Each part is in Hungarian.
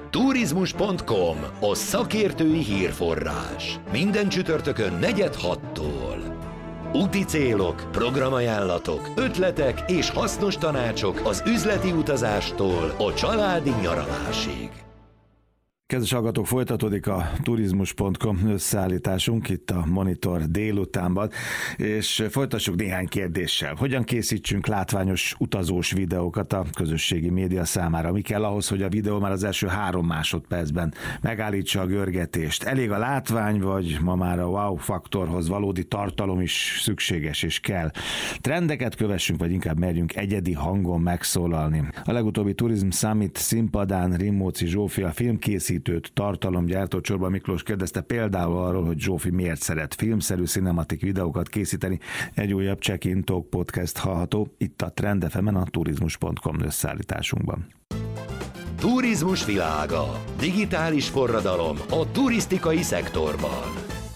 Turizmus.com, a szakértői hírforrás. Minden csütörtökön 4:06-tól. Úti célok, programajánlatok, ötletek és hasznos tanácsok az üzleti utazástól a családi nyaralásig. Kedves hallgatók, folytatódik a Turizmus.com összeállításunk itt a Monitor délutánban, és folytassuk néhány kérdéssel. Hogyan készítsünk látványos utazós videókat a közösségi média számára? Mi kell ahhoz, hogy a videó már az első 3 másodpercben megállítsa a görgetést? Elég a látvány, vagy ma már a wow faktorhoz valódi tartalom is szükséges és kell? Trendeket kövessünk, vagy inkább merjünk egyedi hangon megszólalni? A legutóbbi Tourism Summit színpadán Rimóci Zsófi, a filmkészítőt, tartalomgyártó Csorba Miklós kérdezte például arról, hogy Zsófi miért szeret filmszerű cinematik videókat készíteni. Egy újabb Check-in Talk podcast hallható itt a Trend FM-en, a Turizmus.com összeállításunkban. Turizmus világa. Digitális forradalom a turisztikai szektorban.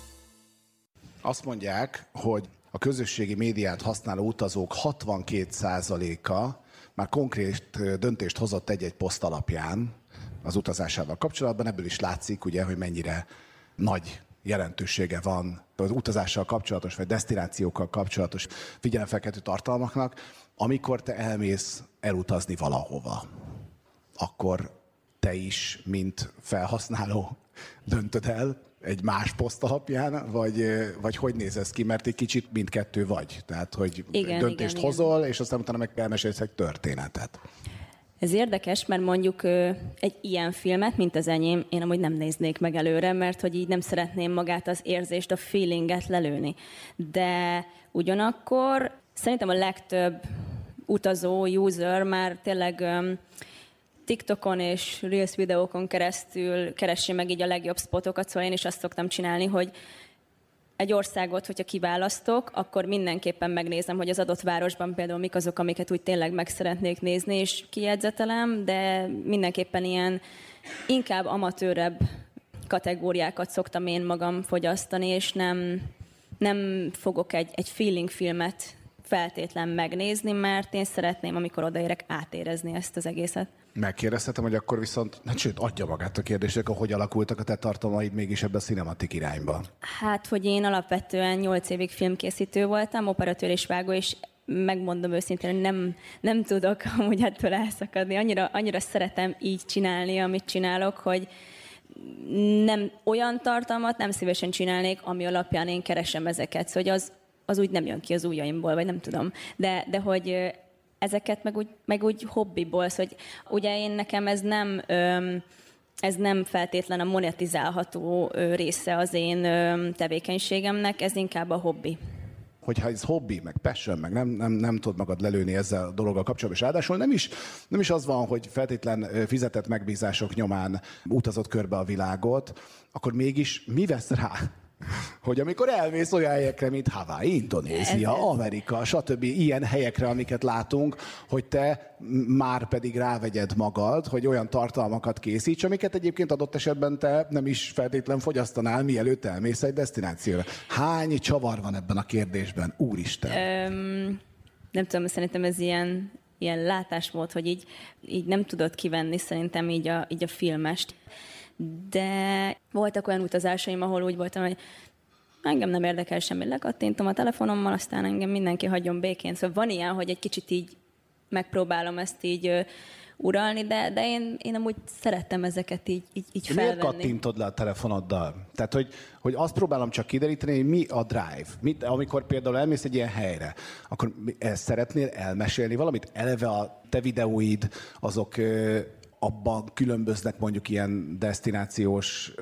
Azt mondják, hogy a közösségi médiát használó utazók 62%-a már konkrét döntést hozott egy-egy poszt alapján az utazásával kapcsolatban. Ebből is látszik, ugye, hogy mennyire nagy jelentősége van az utazással kapcsolatos, vagy desztinációkkal kapcsolatos figyelemfelkeltő tartalmaknak. Amikor te elmész elutazni valahova, akkor te is, mint felhasználó döntöd el egy más poszt alapján, vagy hogy néz ez ki? Mert egy kicsit mindkettő vagy. Tehát, hogy döntést hozol, és aztán utána meg elmesélsz egy történetet. Ez érdekes, mert mondjuk egy ilyen filmet, mint az enyém, én amúgy nem néznék meg előre, mert hogy így nem szeretném magát az érzést, a feelinget lelőni. De ugyanakkor szerintem a legtöbb utazó, user már tényleg TikTokon és Reels videókon keresztül keresi meg így a legjobb spotokat, szóval én is azt szoktam csinálni, hogy egy országot, hogyha kiválasztok, akkor mindenképpen megnézem, hogy az adott városban például mik azok, amiket úgy tényleg meg szeretnék nézni, és kijegyzetelem, de mindenképpen ilyen inkább amatőrebb kategóriákat szoktam én magam fogyasztani, és nem fogok egy feeling filmet feltétlen megnézni, mert én szeretném, amikor odaérek, átérezni ezt az egészet. Megkérdezhetem, hogy akkor viszont, sőt, adja magát a kérdések, hogy alakultak a te tartalmaid mégis ebbe a cinematik irányba? Hát, hogy én alapvetően 8 évig filmkészítő voltam, operatőr és vágó, és megmondom őszintén, hogy nem tudok amúgy ettől elszakadni. Annyira szeretem így csinálni, amit csinálok, hogy nem olyan tartalmat nem szívesen csinálnék, ami alapján én keresem ezeket. Szóval az úgy nem jön ki az ujjaimból, vagy nem tudom. De hogy ezeket meg úgy hobbiból, szóval, hogy ugye nekem ez nem feltétlen a monetizálható része az én tevékenységemnek, ez inkább a hobbi. Hogyha ez hobbi, meg passion, meg nem tudod magad lelőni ezzel a dologgal kapcsolatban, és ráadásul nem is az van, hogy feltétlen fizetett megbízások nyomán utazott körbe a világot, akkor mégis mi vesz rá? Hogy amikor elmész olyan helyekre, mint Hawaii, Indonézia, Amerika, stb. Ilyen helyekre, amiket látunk, hogy te már pedig rávegyed magad, hogy olyan tartalmakat készíts, amiket egyébként adott esetben te nem is feltétlen fogyasztanál, mielőtt elmész egy desztinációra. Hány csavar van ebben a kérdésben? Úristen! Nem tudom, szerintem ez ilyen látásmód, hogy így nem tudod kivenni szerintem így a filmest. De voltak olyan utazásaim, ahol úgy voltam, hogy engem nem érdekel semmi, lekattintom a telefonommal, aztán engem mindenki hagyjon békén. Szóval van ilyen, hogy egy kicsit így megpróbálom ezt így uralni, de én amúgy szerettem ezeket így felvenni. Miért kattintod le a telefonoddal? Tehát, hogy azt próbálom csak kideríteni, hogy mi a drive. Amikor például elmész egy ilyen helyre, akkor szeretnél elmesélni valamit? Eleve a te videóid, azok abban különböznek mondjuk ilyen desztinációs,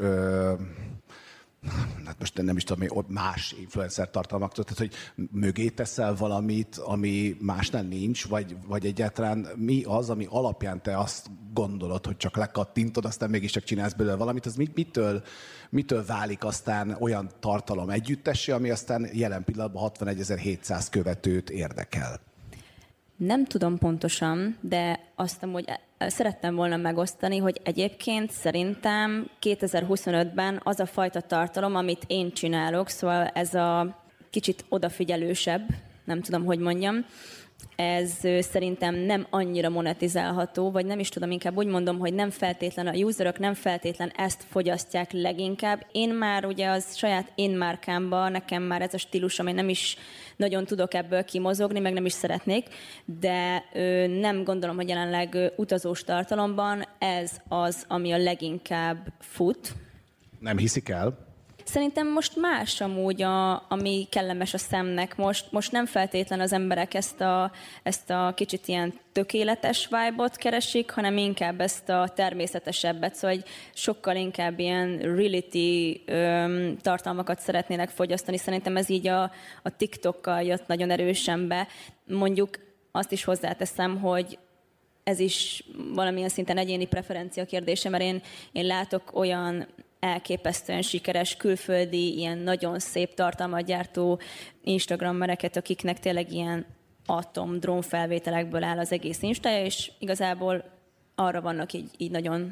hát most nem is tudom, más influencer tartalmaktól, tehát hogy mögé teszel valamit, ami másnál nincs, vagy egyáltalán mi az, ami alapján te azt gondolod, hogy csak lekattintod, aztán mégiscsak csinálsz belőle valamit, az mitől válik aztán olyan tartalom együttessé, ami aztán jelen pillanatban 61.700 követőt érdekel? Nem tudom pontosan, de azt amúgy szerettem volna megosztani, hogy egyébként szerintem 2025-ben az a fajta tartalom, amit én csinálok, szóval ez a kicsit odafigyelősebb, nem tudom, hogy mondjam, ez szerintem nem annyira monetizálható, vagy nem is tudom, inkább úgy mondom, hogy nem feltétlen a userök nem feltétlen ezt fogyasztják leginkább. Én már ugye az saját én márkámban, nekem már ez a stílus, ami nem is nagyon tudok ebből kimozogni, meg nem is szeretnék, de nem gondolom, hogy jelenleg utazós tartalomban ez az, ami a leginkább fut. Nem hiszik el? Szerintem most más amúgy, ami kellemes a szemnek. Most nem feltétlen az emberek ezt a kicsit ilyen tökéletes vibe-ot keresik, hanem inkább ezt a természetesebbet, szóval sokkal inkább ilyen reality tartalmakat szeretnének fogyasztani. Szerintem ez így a TikTokkal jött nagyon erősen be. Mondjuk azt is hozzáteszem, hogy ez is valamilyen szinten egyéni preferencia kérdése, mert én látok olyan elképesztően sikeres külföldi, ilyen nagyon szép tartalmat gyártó instagrammereket, akiknek tényleg ilyen atom drónfelvételekből áll az egész instája, és igazából arra vannak így nagyon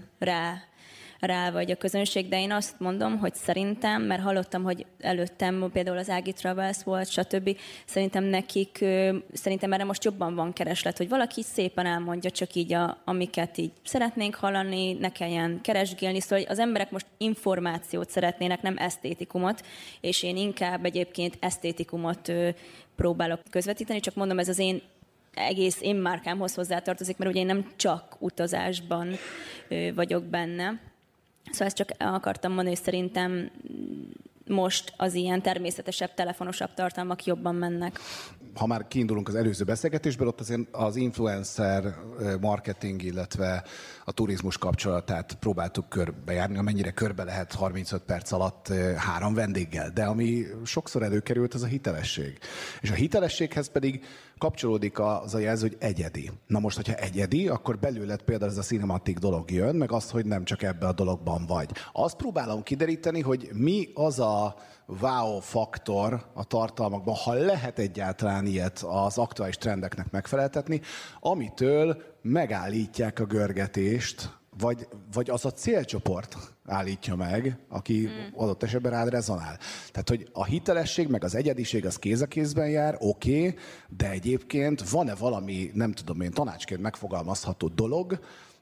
rá vagy a közönség, de én azt mondom, hogy szerintem, mert hallottam, hogy előttem például az Ági Travels volt, stb. Szerintem erre most jobban van kereslet, hogy valaki szépen elmondja csak így, amiket így szeretnénk hallani, ne kelljen keresgélni, szóval az emberek most információt szeretnének, nem esztétikumot, és én inkább egyébként esztétikumot próbálok közvetíteni, csak mondom, ez az egész én márkámhoz hozzátartozik, mert ugye én nem csak utazásban vagyok benne. Szóval ezt csak akartam mondani, hogy szerintem most az ilyen természetesebb, telefonosabb tartalmak jobban mennek. Ha már kiindulunk az előző beszélgetésből, ott azért az influencer marketing, illetve a turizmus kapcsolatát próbáltuk körbejárni, amennyire körbe lehet 35 perc alatt 3 vendéggel. De ami sokszor előkerült, az a hitelesség. És a hitelességhez pedig kapcsolódik az a jelző, hogy egyedi. Na most, hogyha egyedi, akkor belőled például ez a cinematik dolog jön, meg az, hogy nem csak ebbe a dologban vagy. Azt próbálom kideríteni, hogy mi az a wow faktor a tartalmakban, ha lehet egyáltalán ilyet az aktuális trendeknek megfeleltetni, amitől megállítják a görgetést, vagy az a célcsoport állítja meg, aki adott esetben rád rezonál. Tehát, hogy a hitelesség meg az egyediség az kéz a kézben jár, oké, de egyébként van-e valami, nem tudom én, tanácsként megfogalmazható dolog,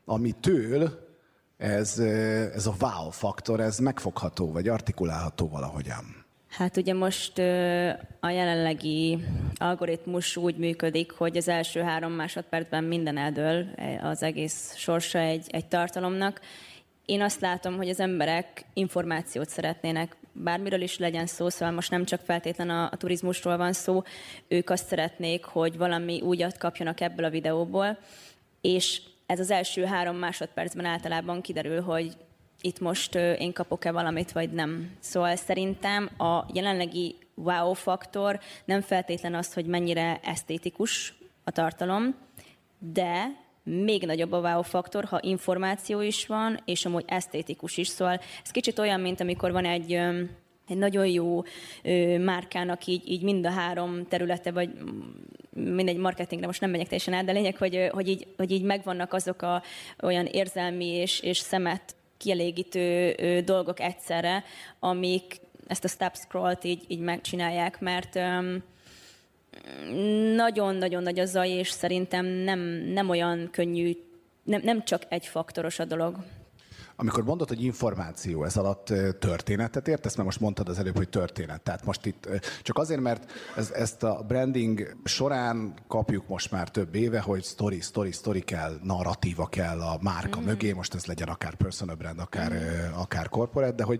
amitől ez a wow faktor, ez megfogható, vagy artikulálható valahogyan? Hát ugye most a jelenlegi algoritmus úgy működik, hogy az első 3 másodpercben minden eldől, az egész sorsa egy tartalomnak. Én azt látom, hogy az emberek információt szeretnének, bármiről is legyen szó, szóval most nem csak feltétlen a turizmusról van szó, ők azt szeretnék, hogy valami újat kapjanak ebből a videóból, és ez az első 3 másodpercben általában kiderül, hogy itt most én kapok-e valamit, vagy nem. Szóval szerintem a jelenlegi wow faktor nem feltétlen az, hogy mennyire esztétikus a tartalom, de még nagyobb a wow faktor, ha információ is van, és amúgy esztétikus is. Szóval ez kicsit olyan, mint amikor van egy nagyon jó márkának így mind a 3 területe, vagy mindegy marketingre most nem megyek teljesen át, de lényeg, hogy így megvannak azok olyan érzelmi és szemet kielégítő dolgok egyszerre, amik ezt a stop scrollt így megcsinálják, mert nagyon-nagyon nagy a zaj, és szerintem nem olyan könnyű, nem csak egy faktoros a dolog. Amikor mondod, hogy információ, ez alatt történetet értesz? Mert most mondtad az előbb, hogy történet. Tehát most itt csak azért, mert ezt a branding során kapjuk most már több éve, hogy story kell, narratíva kell a márka mögé, most ez legyen akár personal brand, akár corporate, de hogy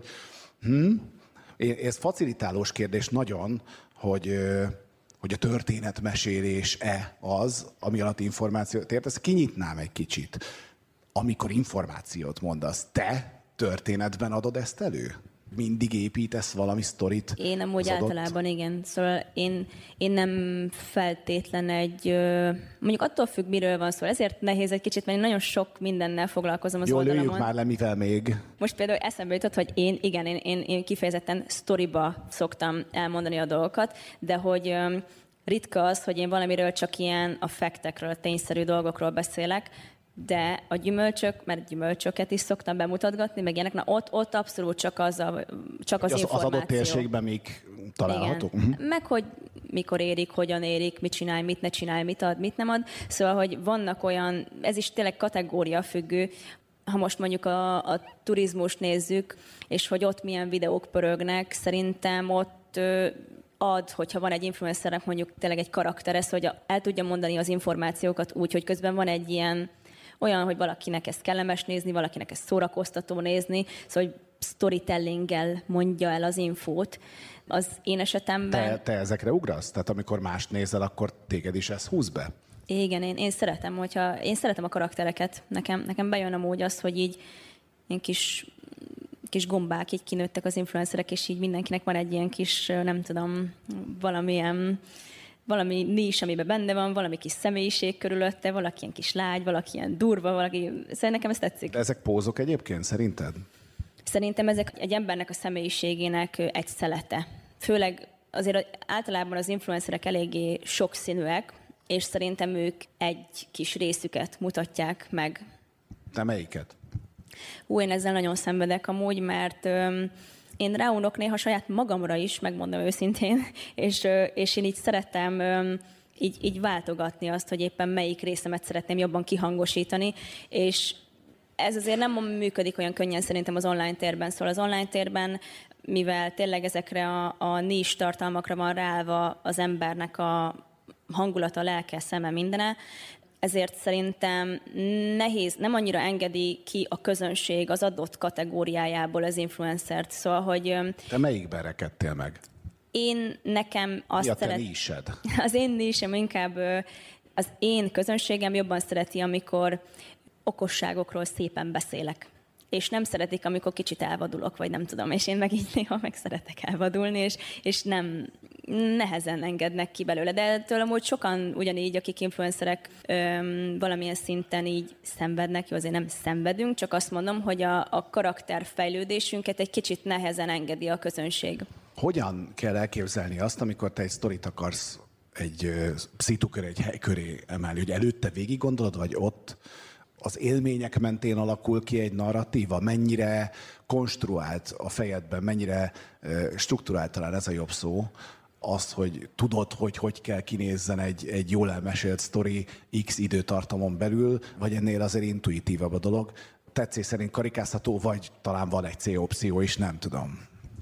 ez facilitálós kérdés nagyon, hogy a történetmesélés-e az, ami alatt információt értesz. Kinyitnám egy kicsit. Amikor információt mondasz, te történetben adod ezt elő? Mindig építesz valami sztorit? Én amúgy általában igen. Szóval én nem feltétlen mondjuk attól függ, miről van szó. Ezért nehéz egy kicsit, mert én nagyon sok mindennel foglalkozom az oldalamon. Jól lőjük már le, mivel még? Most például eszembe jutott, hogy én kifejezetten sztoriba szoktam elmondani a dolgokat, de hogy ritka az, hogy én valamiről csak ilyen a faktekről, a tényszerű dolgokról beszélek, de a gyümölcsök, mert gyümölcsöket is szoktam bemutatgatni, meg ilyenek, ott abszolút csak az információ. Az adott térségben még találhatók? Meg hogy mikor érik, hogyan érik, mit csinálj, mit ne csinálj, mit ad, mit nem ad. Szóval, hogy vannak olyan, ez is tényleg kategória függő, ha most mondjuk a turizmust nézzük, és hogy ott milyen videók pörögnek, szerintem ott ad, hogyha van egy influencernek mondjuk tényleg egy karaktere, hogy el tudja mondani az információkat úgy, hogy közben van egy ilyen olyan, hogy valakinek ez kellemes nézni, valakinek ez szórakoztató nézni, szóval hogy storytellinggel mondja el az infót. Az én esetemben... Te ezekre ugrasz? Tehát amikor mást nézel, akkor téged is ez húz be? Igen, én szeretem, én szeretem a karaktereket. Nekem bejön amúgy az, hogy így ilyen kis gombák így kinőttek az influencerek, és így mindenkinek van egy ilyen kis, nem tudom, valami nis, amiben benne van, valami kis személyiség körülötte, valaki ilyen kis lágy, valaki ilyen durva, valaki... Szóval nekem ez tetszik. De ezek pózok egyébként, szerinted? Szerintem ezek egy embernek a személyiségének egy szelete. Főleg azért általában az influencerek eléggé sokszínűek, és szerintem ők egy kis részüket mutatják meg. Te melyiket? Én ezzel nagyon szenvedek amúgy, mert én ráunok néha saját magamra is, megmondom őszintén, és én így szeretem így váltogatni azt, hogy éppen melyik részemet szeretném jobban kihangosítani, és ez azért nem működik olyan könnyen szerintem az online térben. Szóval az online térben, mivel tényleg ezekre a niche tartalmakra van ráállva az embernek a hangulata, lelke, szeme, mindene, ezért szerintem nehéz, nem annyira engedi ki a közönség az adott kategóriájából az influencert. Szóval, hogy... Te melyikben rekedtél meg? Nekem azt nised? Az én nisem inkább az én közönségem jobban szereti, amikor okosságokról szépen beszélek. És nem szeretik, amikor kicsit elvadulok, vagy nem tudom, és én meg így néha meg szeretek elvadulni, és nem nehezen engednek ki belőle. De tőlem úgy sokan ugyanígy, akik influencerek valamilyen szinten így szenvednek, jó, azért nem szenvedünk, csak azt mondom, hogy a karakterfejlődésünket egy kicsit nehezen engedi a közönség. Hogyan kell elképzelni azt, amikor te egy sztorit akarsz egy szituköré, egy hely köré emelni, hogy előtte végig gondolod, vagy ott az élmények mentén alakul ki egy narratíva? Mennyire konstruált a fejedben, mennyire strukturált, talán ez a jobb szó, az, hogy tudod, hogy kell kinézzen egy jól elmesélt sztori X időtartamon belül, vagy ennél azért intuitívabb a dolog? Tetszés szerint karikázható, vagy talán van egy C-opció is, nem tudom.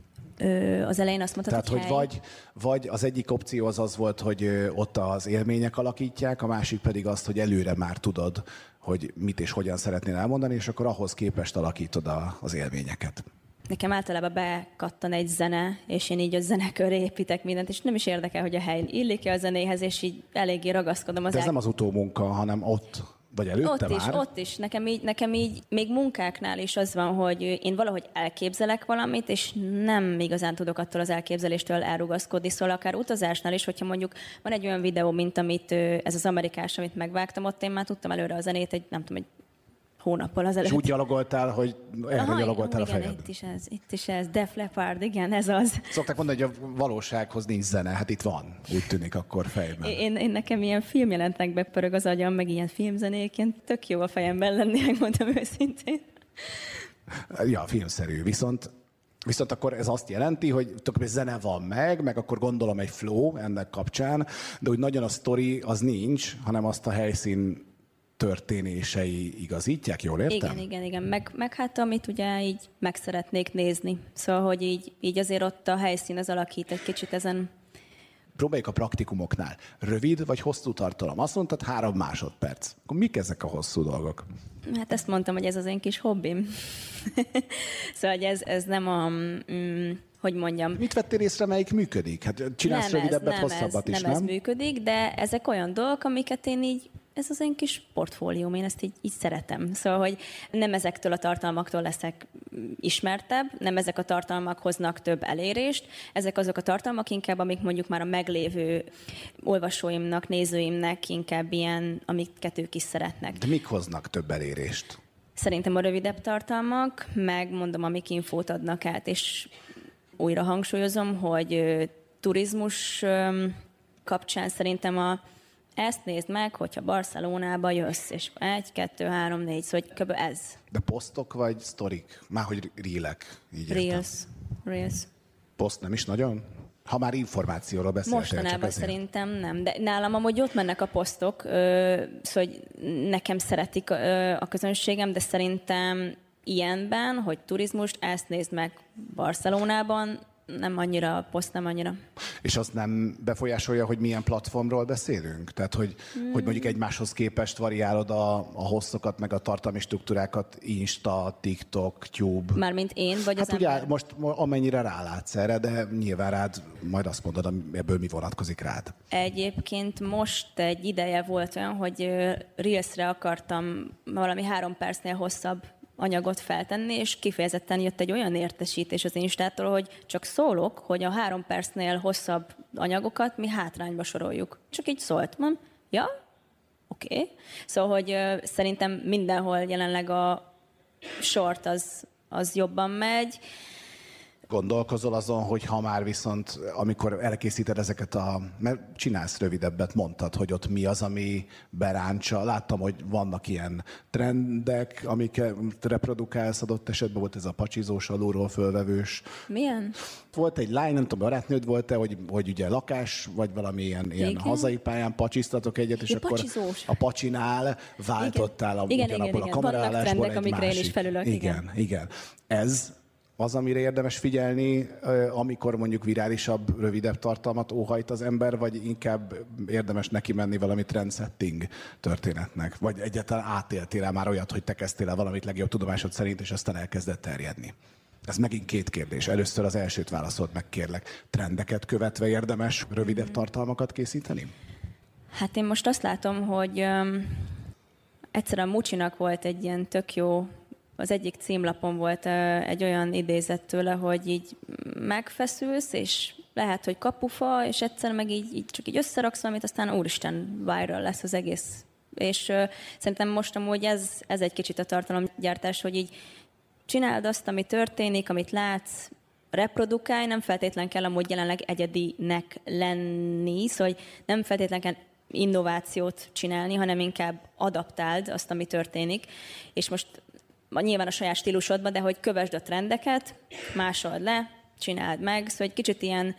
Az elején azt mondtad, tehát, hogy vagy az egyik opció az volt, hogy ott az élmények alakítják, a másik pedig azt, hogy előre már tudod, hogy mit és hogyan szeretnél elmondani, és akkor ahhoz képest alakítod az élményeket. Nekem általában bekattan egy zene, és én így a zene köré építek mindent, és nem is érdekel, hogy a hely illik-e a zenéhez, és így eléggé ragaszkodom. De ez nem az utómunka, hanem ott, vagy előtte már? Ott is. Nekem így még munkáknál is az van, hogy én valahogy elképzelek valamit, és nem igazán tudok attól az elképzeléstől elrugaszkodni. Szóval akár utazásnál is, hogyha mondjuk van egy olyan videó, mint amit ez az amerikás, amit megvágtam, ott én már tudtam előre a zenét, nem tudom, egy hónappal azelőtt. És úgy gyalogoltál, hogy erre gyalogoltál a fejedben. Itt is ez, Def Leppard, igen, ez az. Szokták mondani, hogy a valósághoz nincs zene, hát itt van, úgy tűnik akkor fejben. Én nekem ilyen filmjelentekbe pörög az agyam, meg ilyen filmzenék, ilyen tök jó a fejemben lenni, megmondom őszintén. Ja, filmszerű, viszont akkor ez azt jelenti, hogy tulajdonképpen zene van meg akkor gondolom egy flow ennek kapcsán, de úgy nagyon a sztori az nincs, hanem azt a helyszín történései igazítják, jól értem? Igen. Meg hát amit ugye így meg szeretnék nézni. Szóval, hogy így azért ott a helyszín az alakít egy kicsit ezen. Próbáljuk a praktikumoknál. Rövid vagy hosszú tartalom? Azt mondtad 3 másodperc. Akkor mik ezek a hosszú dolgok? Hát ezt mondtam, hogy ez az én kis hobbim. Szóval, hogy ez nem hogy mondjam. Mit vettél észre, melyik működik? Hát csinálsz rövidebbet, hosszabbat is, nem? Nem ez működik, de ezek olyan dolgok, amiket én így, ez az én kis portfólióm, én ezt így szeretem. Szóval, hogy nem ezektől a tartalmaktól leszek ismertebb, nem ezek a tartalmak hoznak több elérést, ezek azok a tartalmak inkább, amik mondjuk már a meglévő olvasóimnak, nézőimnek inkább ilyen, amiket ők is szeretnek. De mik hoznak több elérést? Szerintem a rövidebb tartalmak, meg mondom, amik infót adnak át, és újra hangsúlyozom, hogy turizmus kapcsán szerintem ezt nézd meg, hogyha Barcelonába jössz, és 1, 2, 3, 4, szóval kb. Ez. De posztok vagy sztorik? Márhogy reelek, így értem. Reels. Poszt nem is nagyon? Ha már információról beszéltél. Mostanában szerintem nem, de nálam amúgy ott mennek a posztok, szóval hogy nekem szeretik a közönségem, de szerintem ilyenben, hogy turizmust, ezt nézd meg Barcelonában, nem annyira, a poszt nem annyira. És azt nem befolyásolja, hogy milyen platformról beszélünk? Tehát, hogy mondjuk egymáshoz képest variálod a hosszokat, meg a tartalmi struktúrákat, Insta, TikTok, Tube. Mármint én, vagy az ugye ember? most amennyire rálátsz erre, de nyilván rád majd azt mondod, ebből mi vonatkozik rád. Egyébként most egy ideje volt olyan, hogy Reelsre akartam valami 3 percnél hosszabb anyagot feltenni, és kifejezetten jött egy olyan értesítés az Instától, hogy csak szólok, hogy a 3 percnél hosszabb anyagokat mi hátrányba soroljuk. Csak így szólt, mondom, ja, oké. Szóval, hogy szerintem mindenhol jelenleg a short az jobban megy. Gondolkozol azon, hogy ha már viszont, amikor elkészíted ezeket mert csinálsz rövidebbet, mondtad, hogy ott mi az, ami beráncsa. Láttam, hogy vannak ilyen trendek, amiket reprodukálsz adott esetben, volt ez a pacsizós, alulról fölvevős. Milyen? Volt egy lány, nem tudom, barátnőd volt-e, hogy ugye lakás, vagy valami ilyen hazai pályán pacsiztatok egyet, és akkor pacsizós. a pacsinál váltottál ugyanabból a kamerálásból vannak trendek, amikre másik. én is felülök. Igen. Ez az, amire érdemes figyelni, amikor mondjuk virálisabb, rövidebb tartalmat óhajt az ember, vagy inkább érdemes neki menni valami trendsetting történetnek? Vagy egyáltalán átéltél már olyat, hogy te kezdtél el valamit legjobb tudomásod szerint, és aztán elkezdett terjedni? Ez megint 2 kérdés. Először az elsőt válaszold meg, kérlek. Trendeket követve érdemes rövidebb tartalmakat készíteni? Hát én most azt látom, hogy egyszer a Mucsinak volt egy ilyen tök jó, az egyik címlapon volt egy olyan idézet tőle, hogy így megfeszülsz, és lehet, hogy kapufa, és egyszer meg így csak így összeraksz valamit, aztán úristen, viral lesz az egész. És szerintem most amúgy ez egy kicsit a tartalomgyártás, hogy így csináld azt, ami történik, amit látsz, reprodukálj, nem feltétlen kell amúgy jelenleg egyedinek lenni, szóval nem feltétlen kell innovációt csinálni, hanem inkább adaptáld azt, ami történik. És most nyilván a saját stílusodban, de hogy kövesd a trendeket, másold le, csináld meg, szóval egy kicsit ilyen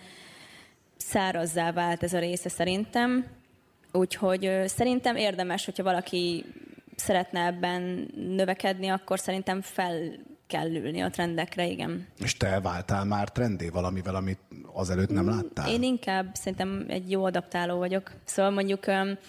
szárazzá vált ez a része szerintem. Úgyhogy szerintem érdemes, hogyha valaki szeretne ebben növekedni, akkor szerintem fel kell ülni a trendekre, igen. És te váltál már trendé valamivel, amit azelőtt nem láttál? Én inkább szerintem egy jó adaptáló vagyok. Szóval mondjuk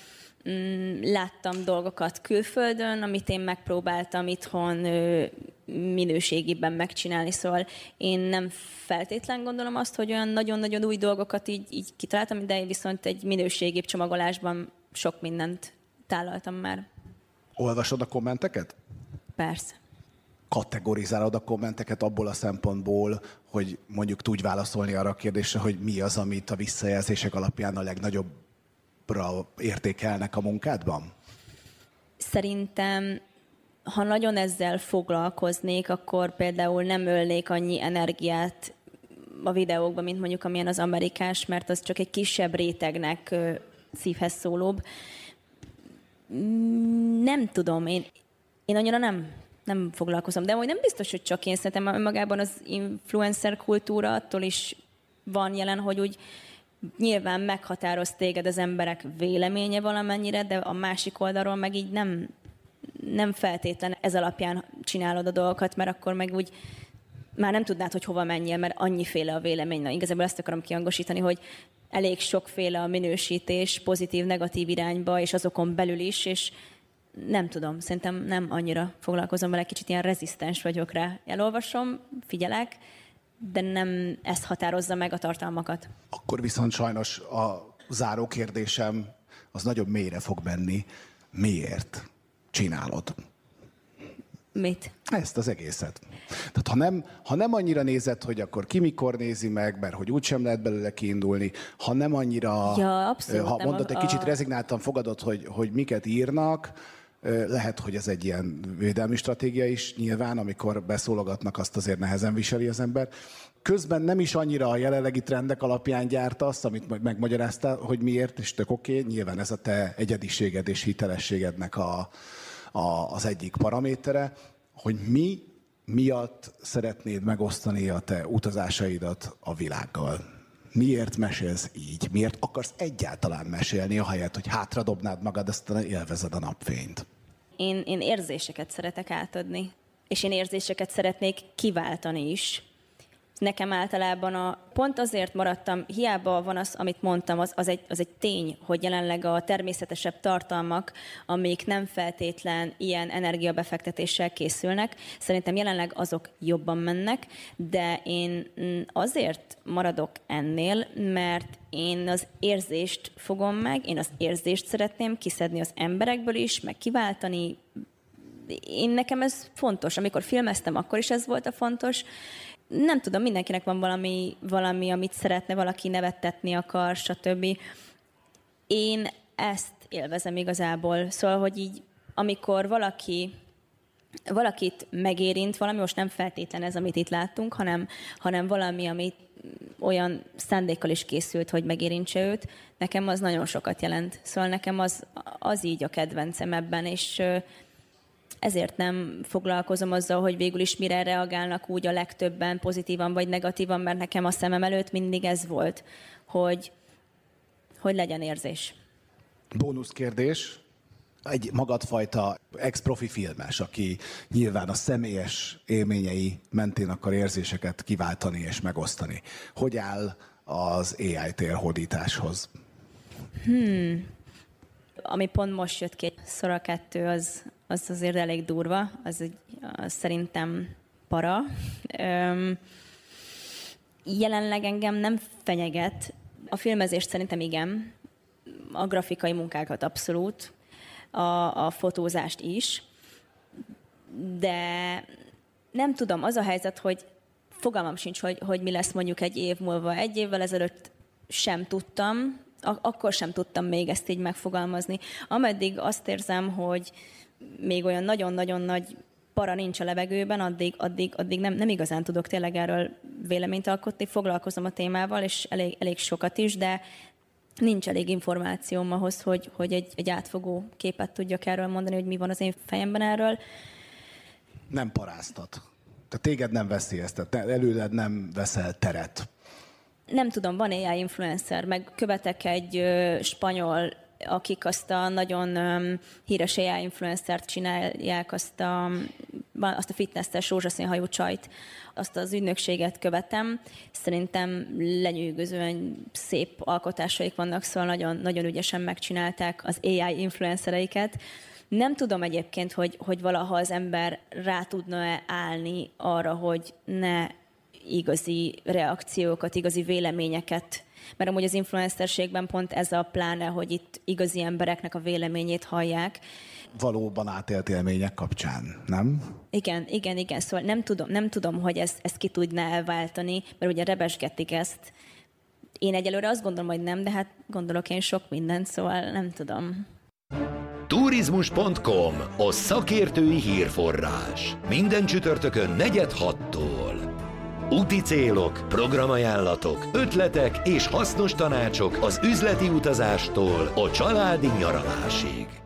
láttam dolgokat külföldön, amit én megpróbáltam itthon minőségiben megcsinálni, szóval én nem feltétlen gondolom azt, hogy olyan nagyon-nagyon új dolgokat így kitaláltam, de én viszont egy minőségibb csomagolásban sok mindent tálaltam már. Olvasod a kommenteket? Persze. Kategorizálod a kommenteket abból a szempontból, hogy mondjuk tudj válaszolni arra a kérdésre, hogy mi az, amit a visszajelzések alapján a legnagyobbra értékelnek a munkádban? Szerintem, ha nagyon ezzel foglalkoznék, akkor például nem ölnék annyi energiát a videókban, mint mondjuk amilyen az amerikás, mert az csak egy kisebb rétegnek szívhez szólóbb. Nem tudom, én annyira nem foglalkozom, de hogy nem biztos, hogy csak én, szerintem magában az influencer kultúra attól is van jelen, hogy úgy nyilván meghatároz téged az emberek véleménye valamennyire, de a másik oldalról meg így nem feltétlen ez alapján csinálod a dolgokat, mert akkor meg úgy már nem tudnád, hogy hova menjél, mert annyiféle a vélemény. Na, igazából ezt akarom kihangosítani, hogy elég sokféle a minősítés, pozitív, negatív irányba, és azokon belül is, és nem tudom, szerintem nem annyira foglalkozom vele, kicsit ilyen rezisztens vagyok rá. Elolvasom, figyelek, de nem ez határozza meg a tartalmakat. Akkor viszont sajnos a záró kérdésem az nagyon mélyre fog menni. Miért csinálod? Mit? Ezt az egészet. Tehát ha nem annyira nézed, hogy akkor ki mikor nézi meg, mert hogy úgysem lehet belőle kiindulni, ha nem annyira, ja, abszolút ha nem mondod, egy kicsit rezignáltan fogadod, hogy miket írnak, lehet, hogy ez egy ilyen védelmi stratégia is nyilván, amikor beszólogatnak, azt azért nehezen viseli az ember. Közben nem is annyira a jelenlegi trendek alapján gyártasz, amit megmagyaráztál, hogy miért, és tök oké, nyilván ez a te egyediséged és hitelességednek az egyik paramétere, hogy mi miatt szeretnéd megosztani a te utazásaidat a világgal. Miért mesélsz így? Miért akarsz egyáltalán mesélni, ahelyett, hogy hátradobnád magad, aztán élvezed a napfényt? Én érzéseket szeretek átadni, és én érzéseket szeretnék kiváltani is. Nekem általában pont azért maradtam, hiába van az, amit mondtam, az egy tény, hogy jelenleg a természetesebb tartalmak, amik nem feltétlen ilyen energiabefektetéssel készülnek, szerintem jelenleg azok jobban mennek, de én azért maradok ennél, mert én az érzést fogom meg, én az érzést szeretném kiszedni az emberekből is, meg kiváltani. Nekem ez fontos. Amikor filmeztem, akkor is ez volt a fontos. Nem tudom, mindenkinek van valami, amit szeretne, valaki nevettetni akar, stb. Én ezt élvezem igazából. Szóval, hogy így, amikor valakit megérint, valami most nem feltétlen ez, amit itt láttunk, hanem valami, amit olyan szándékkal is készült, hogy megérintse őt, nekem az nagyon sokat jelent. Szóval nekem az így a kedvencem ebben, és ezért nem foglalkozom azzal, hogy végül is mire reagálnak úgy a legtöbben, pozitívan vagy negatívan, mert nekem a szemem előtt mindig ez volt, hogy legyen érzés. Bónuszkérdés. Egy magadfajta ex-profi filmes, aki nyilván a személyes élményei mentén akar érzéseket kiváltani és megosztani. Hogy áll az AI térhódításhoz? Ami pont most jött ki, Sora 2, az azért elég durva, az szerintem para. Jelenleg engem nem fenyeget. A filmezést szerintem igen, a grafikai munkákat abszolút, a fotózást is, de nem tudom, az a helyzet, hogy fogalmam sincs, hogy mi lesz mondjuk egy év múlva. Egy évvel ezelőtt sem tudtam, akkor sem tudtam még ezt így megfogalmazni. Ameddig azt érzem, hogy még olyan nagyon-nagyon nagy para nincs a levegőben, addig nem igazán tudok tényleg erről véleményt alkotni. Foglalkozom a témával, és elég sokat is, de nincs elég információm ahhoz, hogy egy átfogó képet tudjak erről mondani, hogy mi van az én fejemben erről. Nem paráztat. Tehát téged nem veszélyeztet, előled nem veszel teret. Nem tudom, van AI influencer, meg követek egy spanyol, akik azt a nagyon híres AI influencert csinálják, azt a fitnesses rózsaszínhajú csajt, azt az ügynökséget követem. Szerintem lenyűgözően szép alkotásaik vannak, szóval nagyon, nagyon ügyesen megcsinálták az AI influencereiket. Nem tudom egyébként, hogy valaha az ember rá tudna állni arra, hogy ne igazi reakciókat, igazi véleményeket, mert amúgy az influencerségben pont ez a pláne, hogy itt igazi embereknek a véleményét hallják. Valóban átélt élmények kapcsán, nem? Igen. Szóval nem tudom, hogy ezt ki tudná elváltani, mert ugye rebesgetik ezt. Én egyelőre azt gondolom, hogy nem, de hát gondolok én sok mindent, szóval nem tudom. Turizmus.com, a szakértői hírforrás. Minden csütörtökön 4:06-tól. Úti célok, programajánlatok, ötletek és hasznos tanácsok az üzleti utazástól a családi nyaralásig.